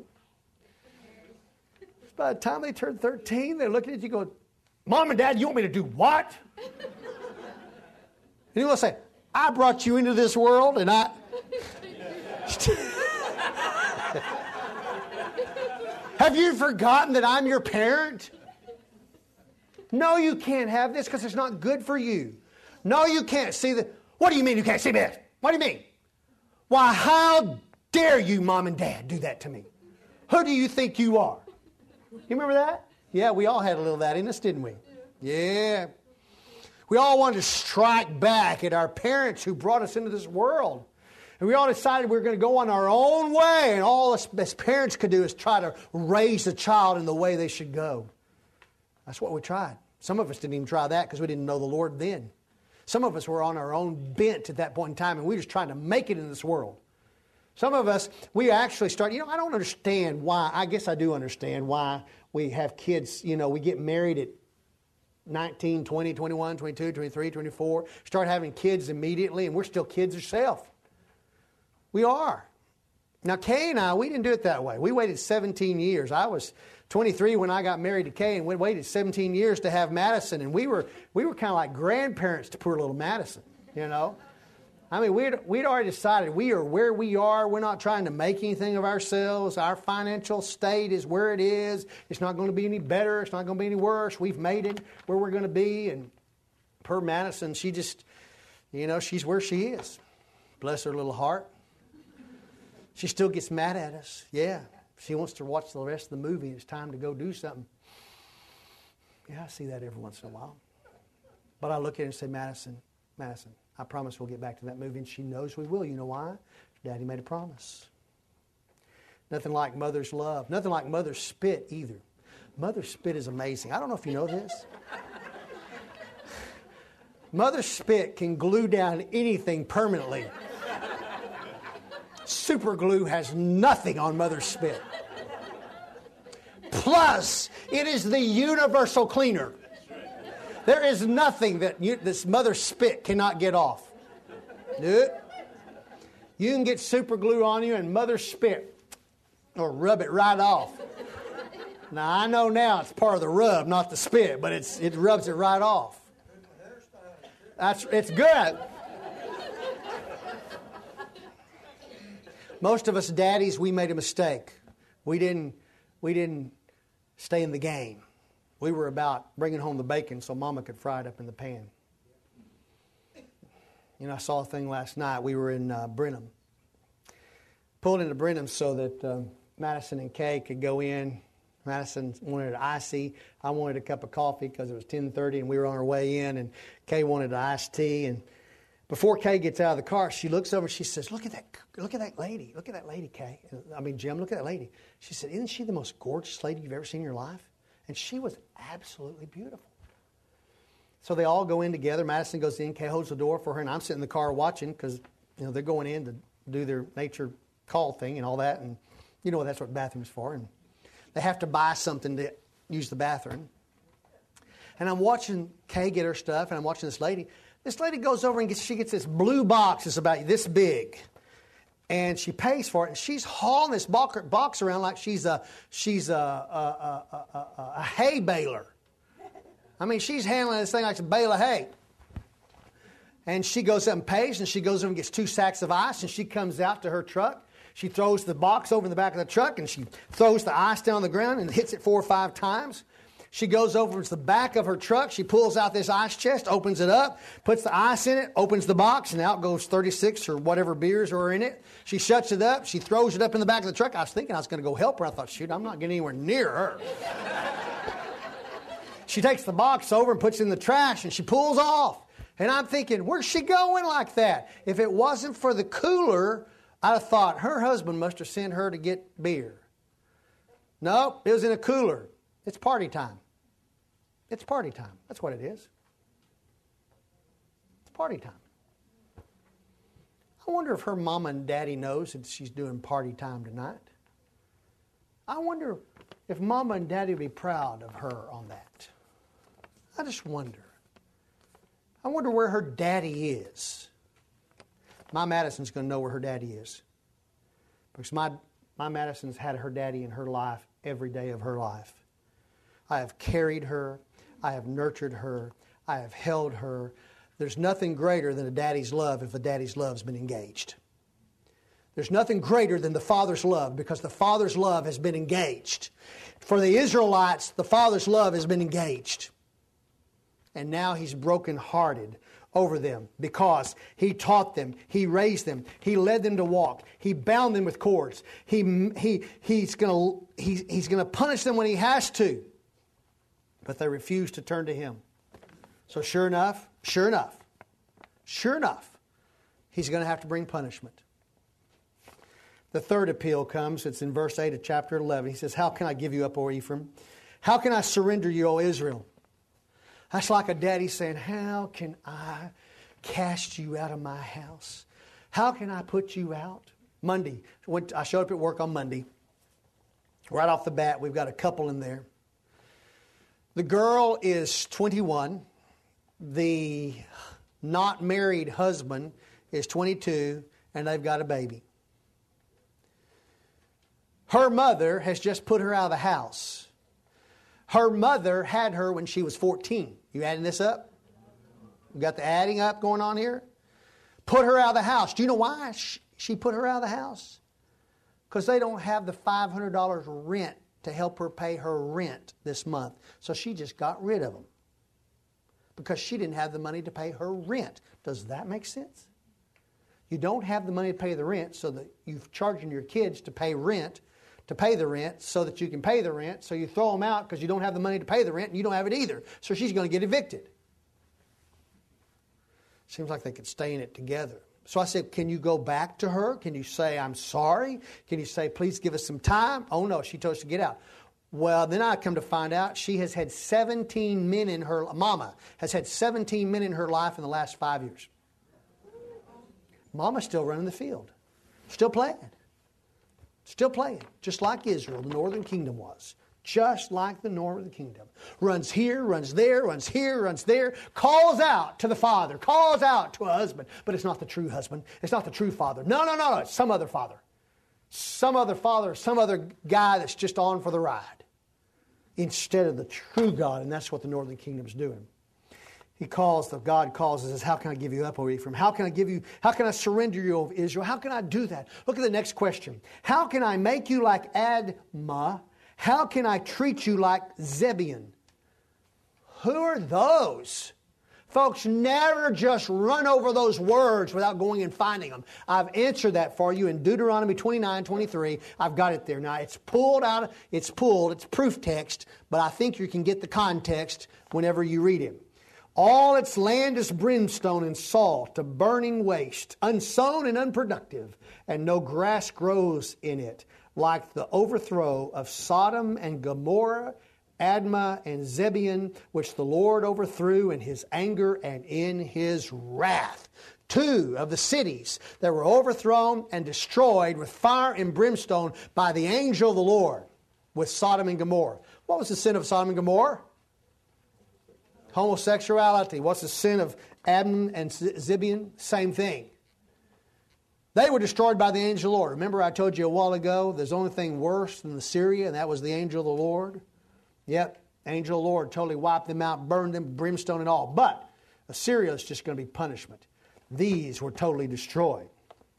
by the time they turn 13, they're looking at you going, Mom and Dad, you want me to do what? And you will say, I brought you into this world and I... Have you forgotten that I'm your parent? No, you can't have this because it's not good for you. No, you can't see the... What do you mean you can't see this? What do you mean? Why, how dare you, Mom and Dad, do that to me? Who do you think you are? You remember that? Yeah, we all had a little of that in us, didn't we? Yeah. We all wanted to strike back at our parents who brought us into this world. And we all decided we were going to go on our own way, and all us as parents could do is try to raise a child in the way they should go. That's what we tried. Some of us didn't even try that because we didn't know the Lord then. Some of us were on our own bent at that point in time, and we were just trying to make it in this world. Some of us, we actually started, I don't understand why. I guess I do understand why we have kids, we get married at 19, 20, 21, 22, 23, 24, start having kids immediately, and we're still kids ourselves. We are. Now, Kay and I, we didn't do it that way. We waited 17 years. I was 23 when I got married to Kay, and we waited 17 years to have Madison, and we were kind of like grandparents to poor little Madison, I mean, we'd already decided we are where we are. We're not trying to make anything of ourselves. Our financial state is where it is. It's not going to be any better. It's not going to be any worse. We've made it where we're going to be, and poor Madison, she just, she's where she is. Bless her little heart. She still gets mad at us. Yeah. She wants to watch the rest of the movie, and it's time to go do something. Yeah, I see that every once in a while. But I look at her and say, Madison, I promise we'll get back to that movie. And she knows we will. You know why? Daddy made a promise. Nothing like mother's love. Nothing like mother's spit either. Mother's spit is amazing. I don't know if you know this. Mother's spit can glue down anything permanently. Super glue has nothing on mother's spit. Plus, it is the universal cleaner. There is nothing that this mother's spit cannot get off. You can get super glue on you and mother's spit or rub it right off. Now, I know now it's part of the rub, not the spit, but it rubs it right off. It's good. Most of us daddies, we made a mistake. We didn't stay in the game. We were about bringing home the bacon so Mama could fry it up in the pan. I saw a thing last night. We were in Brenham. Pulled into Brenham so that Madison and Kay could go in. Madison wanted an icy. I wanted a cup of coffee because it was 10:30 and we were on our way in. And Kay wanted an iced tea. And before Kay gets out of the car, she looks over and she says, look at that lady. Look at that lady, Kay. Jim, look at that lady. She said, isn't she the most gorgeous lady you've ever seen in your life? And she was absolutely beautiful. So they all go in together. Madison goes in. Kay holds the door for her. And I'm sitting in the car watching because, they're going in to do their nature call thing and all that. And that's what the bathroom's for. And they have to buy something to use the bathroom. And I'm watching Kay get her stuff. And I'm watching this lady. This lady goes over and she gets this blue box. It's about this big. And she pays for it, and she's hauling this box around like she's a hay baler. She's handling this thing like a bale of hay. And she goes up and pays, and she goes over and gets 2 sacks of ice, and she comes out to her truck. She throws the box over in the back of the truck, and she throws the ice down on the ground and hits it 4 or 5 times. She goes over to the back of her truck. She pulls out this ice chest, opens it up, puts the ice in it, opens the box, and out goes 36 or whatever beers are in it. She shuts it up. She throws it up in the back of the truck. I was thinking I was going to go help her. I thought, shoot, I'm not getting anywhere near her. She takes the box over and puts it in the trash, and she pulls off. And I'm thinking, where's she going like that? If it wasn't for the cooler, I'd have thought her husband must have sent her to get beer. Nope, it was in a cooler. It's party time. It's party time. That's what it is. It's party time. I wonder if her mama and daddy knows that she's doing party time tonight. I wonder if mama and daddy would be proud of her on that. I just wonder. I wonder where her daddy is. My Madison's going to know where her daddy is. Because my Madison's had her daddy in her life every day of her life. I have carried her. I have nurtured her. I have held her. There's nothing greater than a daddy's love if a daddy's love's been engaged. There's nothing greater than the father's love because the father's love has been engaged. For the Israelites, the father's love has been engaged. And now he's brokenhearted over them because he taught them, he raised them, he led them to walk, he bound them with cords. He's going to punish them when he has to. But they refuse to turn to him. So sure enough, he's going to have to bring punishment. The third appeal comes. It's in verse 8 of chapter 11. He says, how can I give you up, O Ephraim? How can I surrender you, O Israel? That's like a daddy saying, how can I cast you out of my house? How can I put you out? Monday, I showed up at work on Monday. Right off the bat, we've got a couple in there. The girl is 21. The not married husband is 22, and they've got a baby. Her mother has just put her out of the house. Her mother had her when she was 14. You adding this up? We got the adding up going on here? Put her out of the house. Do you know why she put her out of the house? Because they don't have the $500 rent to help her pay her rent this month. So she just got rid of them. Because she didn't have the money to pay her rent. Does that make sense? You don't have the money to pay the rent, so that you've charging your kids to pay the rent so that you can pay the rent. So you throw them out because you don't have the money to pay the rent and you don't have it either. So she's going to get evicted. Seems like they could stay in it together. So I said, can you go back to her? Can you say, I'm sorry? Can you say, please give us some time? Oh no, she told us to get out. Well, then I come to find out she has had 17 men in her, mama has had 17 men in her life in the last 5 years. Mama's still running the field. Still playing. Still playing, just like Israel, the northern kingdom was. Just like the northern kingdom. Runs here, runs there, runs here, runs there. Calls out to the father. Calls out to a husband. But it's not the true husband. It's not the true father. No. It's some other father. Some other father, some other guy that's just on for the ride. Instead of the true God. And that's what the northern kingdom's doing. God calls and says, how can I give you up, O Ephraim? How can I surrender you, O Israel? How can I do that? Look at the next question. How can I make you like Admah? How can I treat you like Zebulun? Who are those? Folks, never just run over those words without going and finding them. I've answered that for you in Deuteronomy 29:23. I've got it there. Now, it's proof text, but I think you can get the context whenever you read it. All its land is brimstone and salt, a burning waste, unsown and unproductive, and no grass grows in it, like the overthrow of Sodom and Gomorrah, Admah and Zebulun, which the Lord overthrew in his anger and in his wrath. 2 of the cities that were overthrown and destroyed with fire and brimstone by the angel of the Lord, with Sodom and Gomorrah. What was the sin of Sodom and Gomorrah? Homosexuality. What's the sin of Admah and Zebulun? Same thing. They were destroyed by the angel of the Lord. Remember I told you a while ago, there's only thing worse than Assyria, and that was the angel of the Lord? Yep, angel of the Lord totally wiped them out, burned them, brimstone and all. But Assyria is just going to be punishment. These were totally destroyed.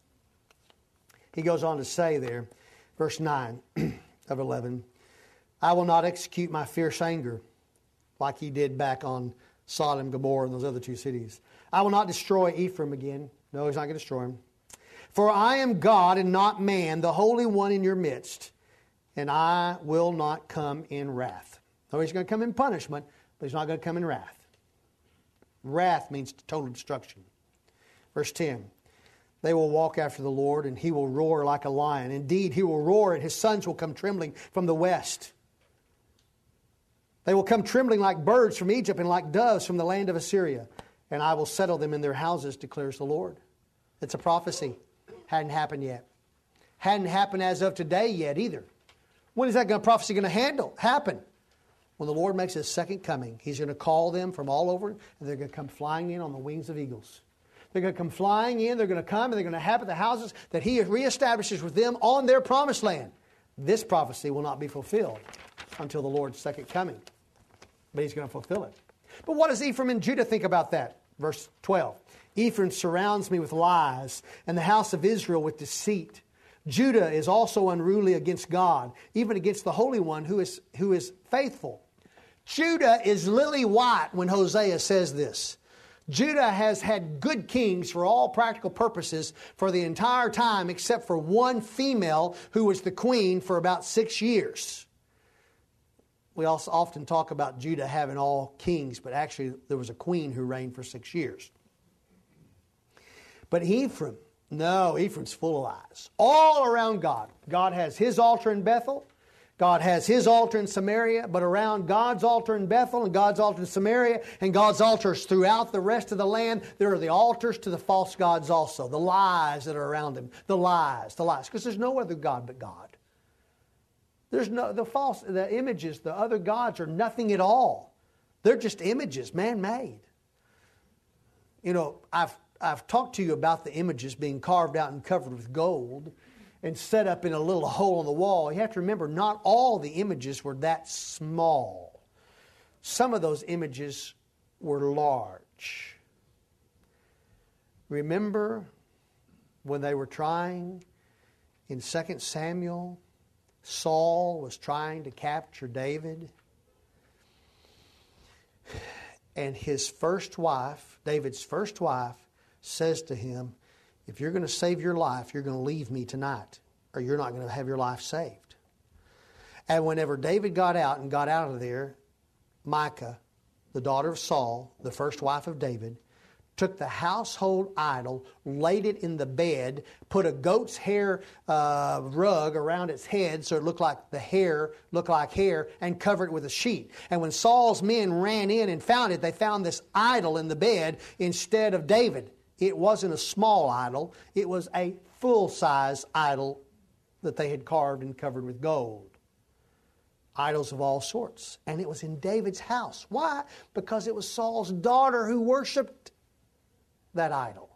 He goes on to say there, verse 9 of 11, I will not execute my fierce anger like he did back on Sodom, Gomorrah, and those other two cities. I will not destroy Ephraim again. No, he's not going to destroy him. For I am God and not man, the Holy One in your midst, and I will not come in wrath. No, he's going to come in punishment, but he's not going to come in wrath. Wrath means total destruction. Verse 10. They will walk after the Lord, and he will roar like a lion. Indeed, he will roar, and his sons will come trembling from the west. They will come trembling like birds from Egypt and like doves from the land of Assyria. And I will settle them in their houses, declares the Lord. It's a prophecy. Hadn't happened yet. Hadn't happened as of today yet either. When is that prophecy going to happen? When the Lord makes His second coming. He's going to call them from all over, and they're going to come flying in on the wings of eagles. They're going to come flying in. They're going to come, and they're going to inhabit the houses that He reestablishes with them on their promised land. This prophecy will not be fulfilled until the Lord's second coming. But He's going to fulfill it. But what does Ephraim and Judah think about that? Verse 12. Ephraim surrounds me with lies, and the house of Israel with deceit. Judah is also unruly against God, even against the Holy One who is faithful. Judah is lily white when Hosea says this. Judah has had good kings for all practical purposes for the entire time, except for one female who was the queen for about 6 years. We also often talk about Judah having all kings, but actually there was a queen who reigned for 6 years. But Ephraim, no, Ephraim's full of lies. All around God. God has His altar in Bethel. God has His altar in Samaria. But around God's altar in Bethel and God's altar in Samaria and God's altars throughout the rest of the land, there are the altars to the false gods also. The lies that are around Him. The lies. Because there's no other God but God. There's no, the images, the other gods are nothing at all. They're just images, man-made. You know, I've talked to you about the images being carved out and covered with gold and set up in a little hole in the wall. You have to remember, not all the images were that small. Some of those images were large. Remember when they were trying in 2 Samuel, Saul was trying to capture David, and his first wife, David's first wife, says to him, if you're going to save your life, you're going to leave me tonight, or you're not going to have your life saved. And whenever David got out of there, Micah, the daughter of Saul, the first wife of David, took the household idol, laid it in the bed, put a goat's hair rug around its head so it looked like the hair, and covered it with a sheet. And when Saul's men ran in and found it, they found this idol in the bed instead of David. It wasn't a small idol. It was a full-size idol that they had carved and covered with gold. Idols of all sorts. And it was in David's house. Why? Because it was Saul's daughter who worshipped that idol.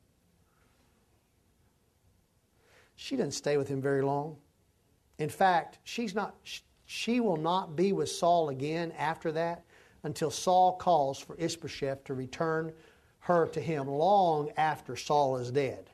She doesn't stay with him very long. In fact, she will not be with Saul again after that until Saul calls for Ishbosheth to return her to him long after Saul is dead.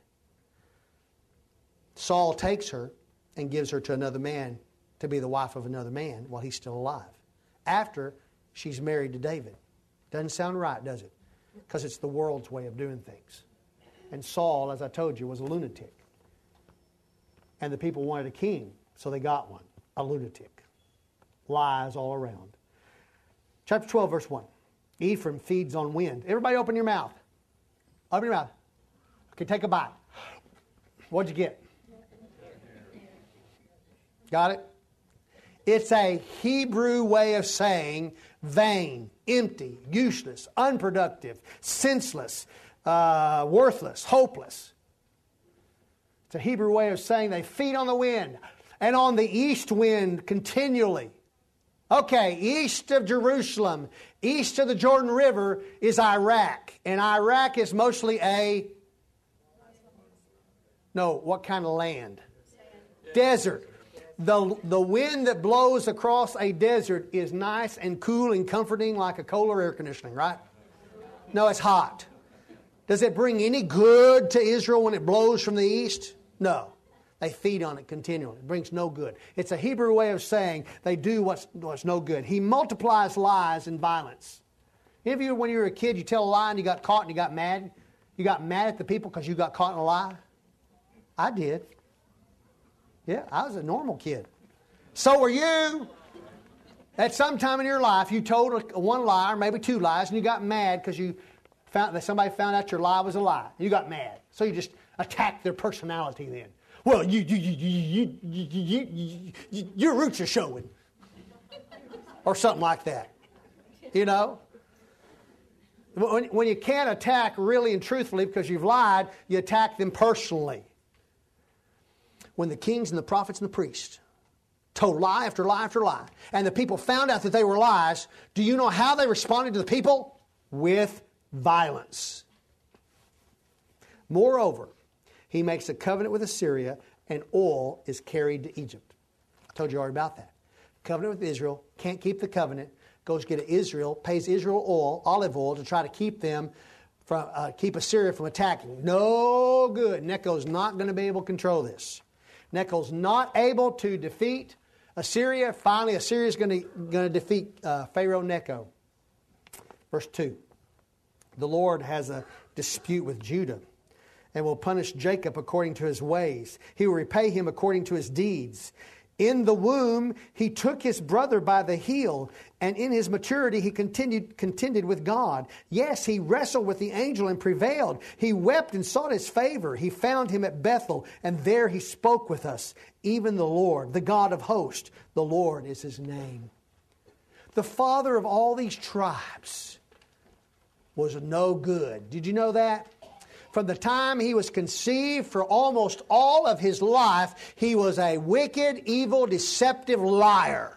Saul takes her and gives her to another man to be the wife of another man while he's still alive. After she's married to David. Doesn't sound right, does it? Because it's the world's way of doing things. And Saul, as I told you, was a lunatic. And the people wanted a king, so they got one. A lunatic. Lies all around. Chapter 12, verse 1. Ephraim feeds on wind. Everybody open your mouth. Open your mouth. Okay, take a bite. What'd you get? Got it? It's a Hebrew way of saying vain, empty, useless, unproductive, senseless, worthless, hopeless. It's a Hebrew way of saying they feed on the wind and on the east wind continually. Okay, east of Jerusalem, east of the Jordan River is Iraq. And Iraq is mostly what kind of land? Desert. The wind that blows across a desert is nice and cool and comforting like a Kohler air conditioning, right? No, it's hot. Does it bring any good to Israel when it blows from the east? No. They feed on it continually. It brings no good. It's a Hebrew way of saying they do what's no good. He multiplies lies and violence. Any of you, when you were a kid, you tell a lie and you got caught and you got mad? You got mad at the people because you got caught in a lie? I did. Yeah, I was a normal kid. So were you. At some time in your life, you told one lie or maybe two lies, and you got mad because you found that somebody found out your lie was a lie. You got mad, so you just attacked their personality. Then, well, your roots are showing, or something like that. You know, when you can't attack really and truthfully because you've lied, you attack them personally. When the kings and the prophets and the priests told lie after lie after lie, and the people found out that they were lies, do you know how they responded to the people? With violence. Moreover, he makes a covenant with Assyria, and oil is carried to Egypt. I told you already about that. Covenant with Israel, can't keep the covenant, goes get Israel, pays Israel oil, olive oil, to try to keep them from keep Assyria from attacking. No good. Necho's not going to be able to control this. Necho's not able to defeat Assyria. Finally, Assyria is going to defeat Pharaoh Necho. Verse 2. The Lord has a dispute with Judah and will punish Jacob according to his ways. He will repay him according to his deeds. In the womb, he took his brother by the heel, and in his maturity he contended with God. Yes, he wrestled with the angel and prevailed. He wept and sought his favor. He found him at Bethel, and there he spoke with us. Even the Lord, the God of hosts, the Lord is his name. The father of all these tribes was no good. Did you know that? From the time he was conceived for almost all of his life, he was a wicked, evil, deceptive liar.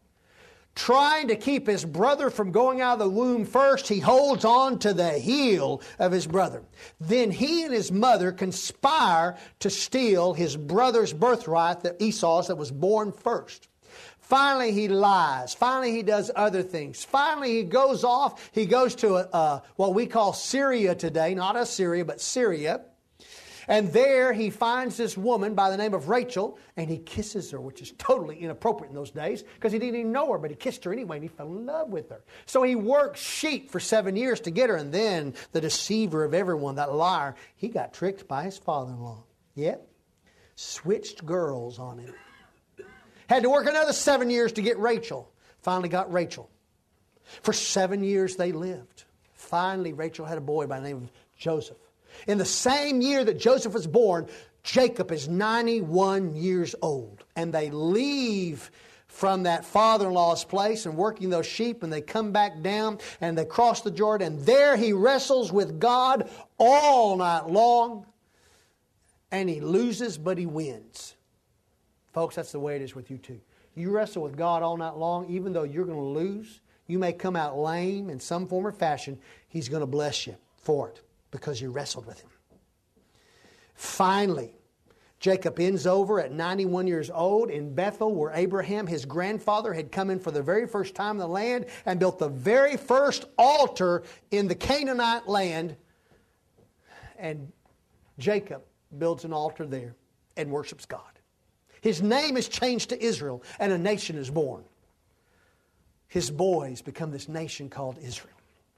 Trying to keep his brother from going out of the womb first, he holds on to the heel of his brother. Then he and his mother conspire to steal his brother's birthright, that Esau's, that was born first. Finally, he lies. Finally, he does other things. Finally, he goes off. He goes to what we call Syria today. Not Assyria, but Syria. And there he finds this woman by the name of Rachel, and he kisses her, which is totally inappropriate in those days because he didn't even know her, but he kissed her anyway, and he fell in love with her. So he worked sheep for 7 years to get her, and then the deceiver of everyone, that liar, he got tricked by his father-in-law. Yep. Switched girls on him. Had to work another 7 years to get Rachel. Finally got Rachel. For 7 years they lived. Finally, Rachel had a boy by the name of Joseph. In the same year that Joseph was born, Jacob is 91 years old. And they leave from that father-in-law's place and working those sheep, and they come back down and they cross the Jordan. And there he wrestles with God all night long. And he loses, but he wins. Folks, that's the way it is with you too. You wrestle with God all night long, even though you're going to lose. You may come out lame in some form or fashion. He's going to bless you for it because you wrestled with him. Finally, Jacob ends over at 91 years old in Bethel, where Abraham, his grandfather, had come in for the very first time in the land and built the very first altar in the Canaanite land. And Jacob builds an altar there and worships God. His name is changed to Israel, and a nation is born. His boys become this nation called Israel.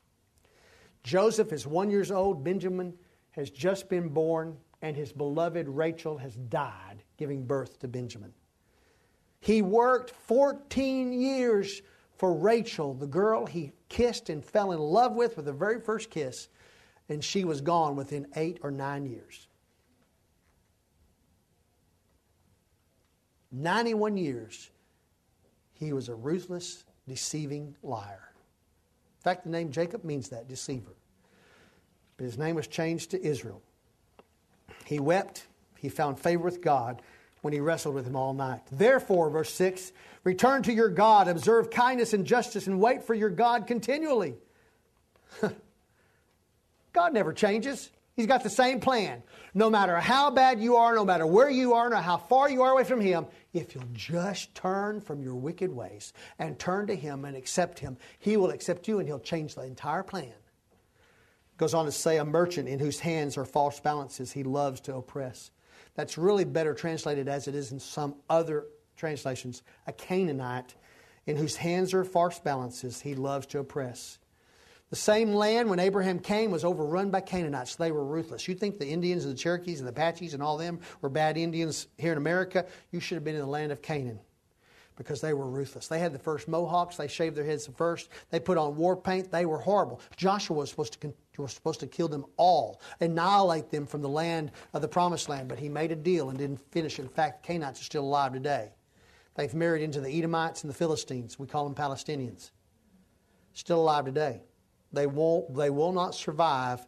Joseph is 1 year old. Benjamin has just been born, and his beloved Rachel has died, giving birth to Benjamin. He worked 14 years for Rachel, the girl he kissed and fell in love with the very first kiss, and she was gone within 8 or 9 years. 91 years, he was a ruthless, deceiving liar. In fact, the name Jacob means that, deceiver. But his name was changed to Israel. He wept. He found favor with God when he wrestled with him all night. Therefore, verse 6, return to your God, observe kindness and justice, and wait for your God continually. God never changes. He's got the same plan. No matter how bad you are, no matter where you are, no matter how far you are away from Him, if you'll just turn from your wicked ways and turn to Him and accept Him, He will accept you and He'll change the entire plan. Goes on to say, a merchant in whose hands are false balances He loves to oppress. that's really better translated as it is in some other translations, a Canaanite, in whose hands are false balances he loves to oppress. The same land when Abraham came was overrun by Canaanites. They were ruthless. You think the Indians and the Cherokees and the Apaches and all them were bad Indians here in America? You should have been in the land of Canaan, because they were ruthless. They had the first Mohawks. They shaved their heads first. They put on war paint. They were horrible. Joshua was supposed to kill them all, annihilate them from the land of the Promised Land, but he made a deal and didn't finish it. In fact, the Canaanites are still alive today. They've married into the Edomites and the Philistines. We call them Palestinians. Still alive today. They will not survive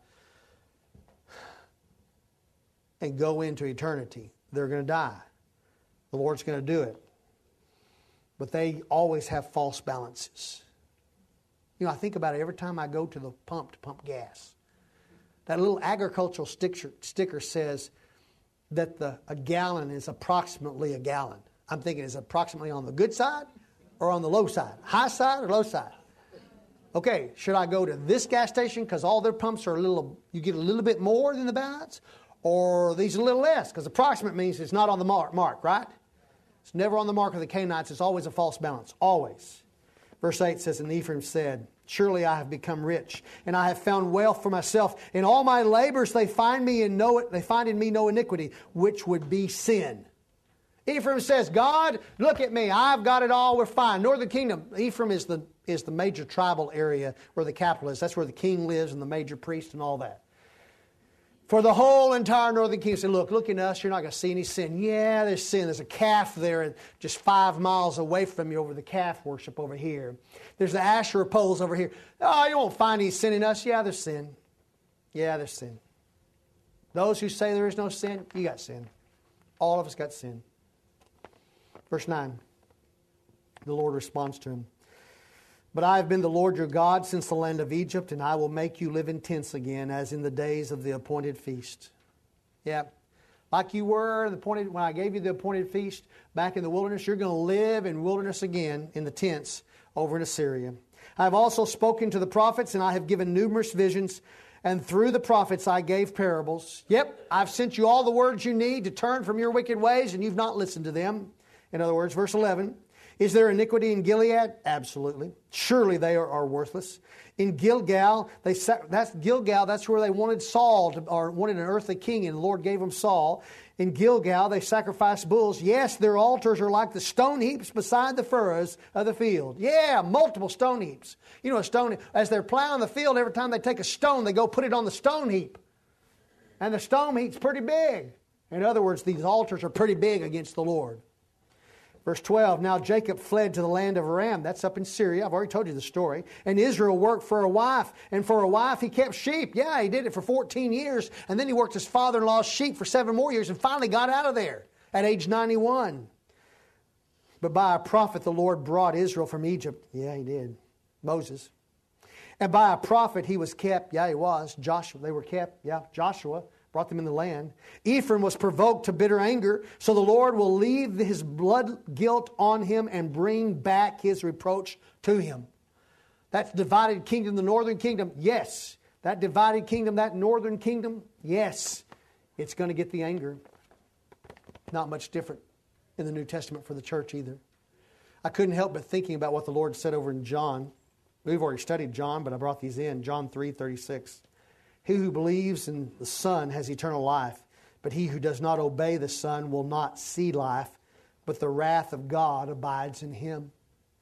and go into eternity. They're going to die. The Lord's going to do it. But they always have false balances. You know, I think about it every time I go to the pump to pump gas. That little agricultural sticker says that a gallon is approximately a gallon. I'm thinking, is it approximately on the good side or on the low side? High side or low side? Okay, should I go to this gas station because all their pumps are you get a little bit more than the balance? Or these a little less? Because approximate means it's not on the mark, right? It's never on the mark of the Canaanites. It's always a false balance, always. Verse 8 says, and Ephraim said, surely I have become rich, and I have found wealth for myself. In all my labors they find in me no iniquity, which would be sin. Ephraim says, God, look at me. I've got it all. We're fine. Northern Kingdom. Ephraim is the major tribal area where the capital is. That's where the king lives and the major priest and all that. For the whole entire Northern Kingdom, say, look at us. You're not going to see any sin. Yeah, there's sin. There's a calf there just 5 miles away from you over the calf worship over here. There's the Asherah poles over here. Oh, you won't find any sin in us. Yeah, there's sin. Yeah, there's sin. Those who say there is no sin, you got sin. All of us got sin. Verse 9, the Lord responds to him. But I have been the Lord your God since the land of Egypt, and I will make you live in tents again, as in the days of the appointed feast. Yeah, like you were when I gave you the appointed feast back in the wilderness, you're going to live in wilderness again in the tents over in Assyria. I have also spoken to the prophets, and I have given numerous visions, and through the prophets I gave parables. Yep, I've sent you all the words you need to turn from your wicked ways, and you've not listened to them. In other words, verse 11, is there iniquity in Gilead? Absolutely. Surely they are worthless. In Gilgal, that's where they wanted Saul, or wanted an earthly king, and the Lord gave them Saul. In Gilgal, they sacrificed bulls. Yes, their altars are like the stone heaps beside the furrows of the field. Yeah, multiple stone heaps. You know, a stone, as they're plowing the field, every time they take a stone, they go put it on the stone heap. And the stone heap's pretty big. In other words, these altars are pretty big against the Lord. Verse 12, now Jacob fled to the land of Aram. That's up in Syria. I've already told you the story. And Israel worked for a wife. And for a wife, he kept sheep. Yeah, he did it for 14 years. And then he worked his father-in-law's sheep for 7 more years and finally got out of there at age 91. But by a prophet, the Lord brought Israel from Egypt. Yeah, he did. Moses. And by a prophet, he was kept. Yeah, he was. Joshua, they were kept. Yeah, Joshua brought them in the land. Ephraim was provoked to bitter anger, so the Lord will leave his blood guilt on him and bring back his reproach to him. That divided kingdom, the northern kingdom, yes. That divided kingdom, that northern kingdom, yes. It's going to get the anger. Not much different in the New Testament for the church either. I couldn't help but thinking about what the Lord said over in John. We've already studied John, but I brought these in. John 3:36. He who believes in the Son has eternal life, but he who does not obey the Son will not see life, but the wrath of God abides in him.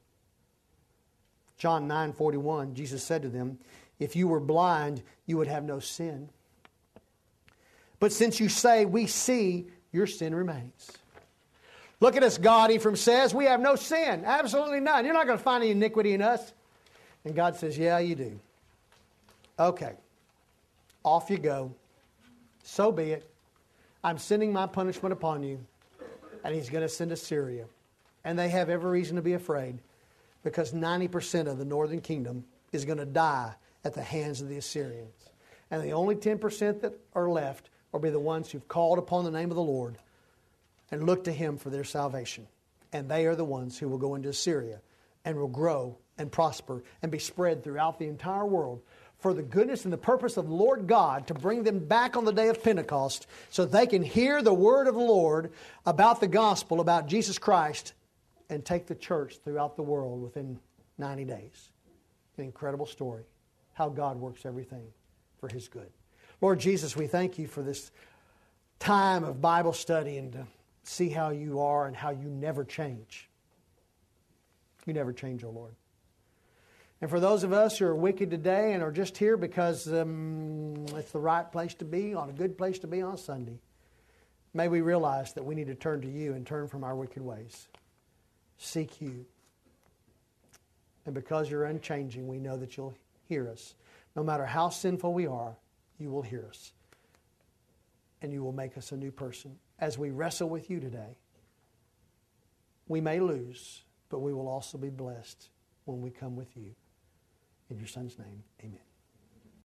John 9:41, Jesus said to them, if you were blind, you would have no sin. But since you say, we see, your sin remains. Look at us, God, Ephraim says, we have no sin. Absolutely none. You're not going to find any iniquity in us. And God says, yeah, you do. Okay. Off you go. So be it. I'm sending my punishment upon you. And he's going to send Assyria. And they have every reason to be afraid, because 90% of the northern kingdom is going to die at the hands of the Assyrians. And the only 10% that are left will be the ones who've called upon the name of the Lord and look to him for their salvation. And they are the ones who will go into Assyria and will grow and prosper and be spread throughout the entire world for the goodness and the purpose of the Lord God to bring them back on the day of Pentecost so they can hear the word of the Lord about the gospel, about Jesus Christ, and take the church throughout the world within 90 days. An incredible story, how God works everything for His good. Lord Jesus, we thank You for this time of Bible study and to see how You are and how You never change. You never change, O Lord. And for those of us who are wicked today and are just here because it's the right place to be, on a good place to be on Sunday, may we realize that we need to turn to You and turn from our wicked ways. Seek You. And because You're unchanging, we know that You'll hear us. No matter how sinful we are, You will hear us. And You will make us a new person. As we wrestle with You today, we may lose, but we will also be blessed when we come with You. In Your Son's name, amen.